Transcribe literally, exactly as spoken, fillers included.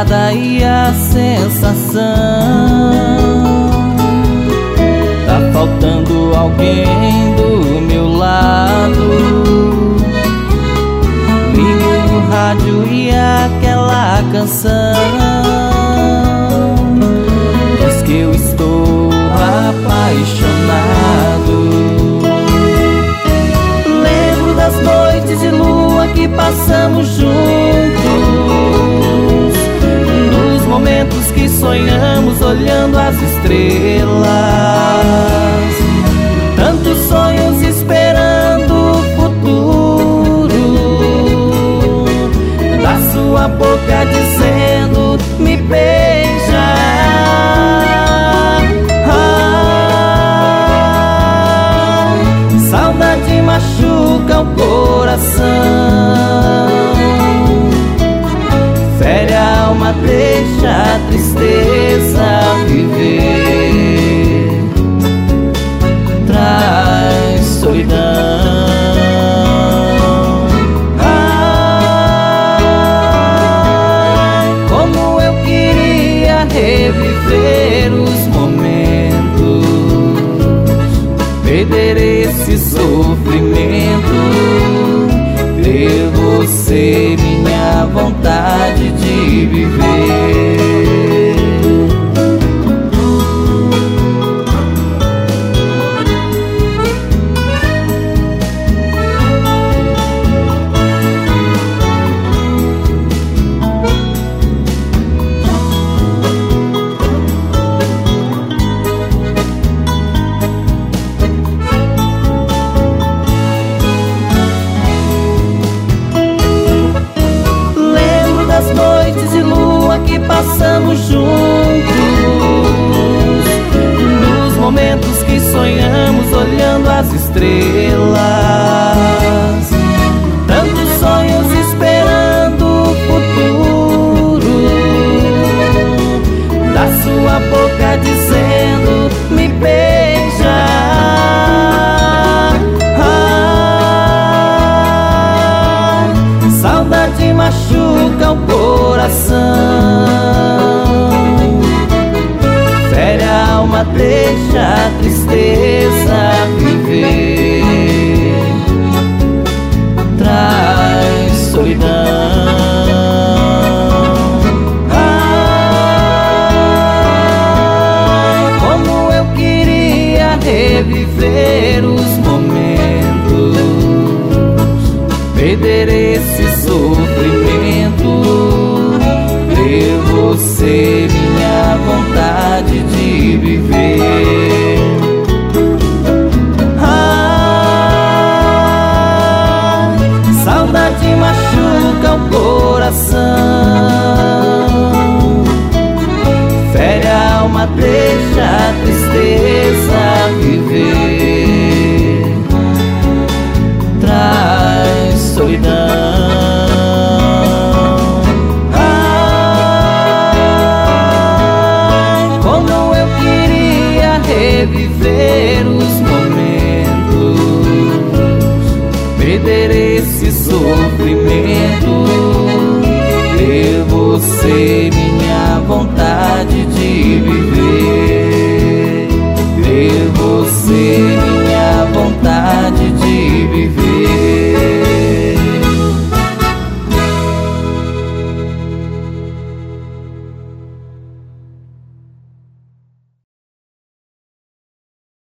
estrada e a sensação tá faltando alguém do meu lado. Ligo o rádio e aquela canção diz que eu estou apaixonado. Lembro das noites de lua que passamos juntos, dos momentos que sonhamos olhando as estrelas, tantos sonhos esperando o futuro, da sua boca dizendo me beija. Ah, saudade machuca o coração, fere a alma, deixa a tristeza viver, traz solidão. Ai, como eu queria reviver os momentos, perder esse sofrimento, ter você minha vontade de viver. Que passamos juntos, nos momentos que sonhamos olhando as estrelas, tantos sonhos esperando o futuro, da sua boca dizendo me beija. Ah, saudade machuca o coração, fere a alma, deixa a tristeza viver, traz solidão. Ai, como eu queria reviver os momentos, perder esse sofrimento, ter você minha vontade de viver. Ah, saudade machuca o coração, fere a alma, deixa a tristeza viver, traz solidão. Reviver os momentos, perder esse sofrimento, ter você minha